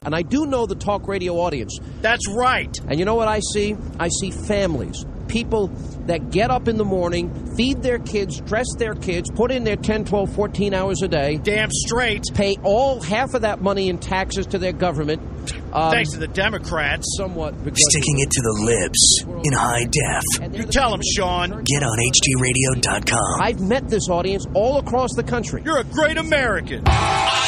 And I do know the talk radio audience. That's right. And you know what I see? I see families, people that get up in the morning, feed their kids, dress their kids, put in their 10, 12, 14 hours a day. Damn straight. Pay half of that money in taxes to their government. Thanks to the Democrats. Somewhat. Sticking it to the lips in high def. You tell them, Sean. Get on HDRadio.com. I've met this audience all across the country. You're a great American.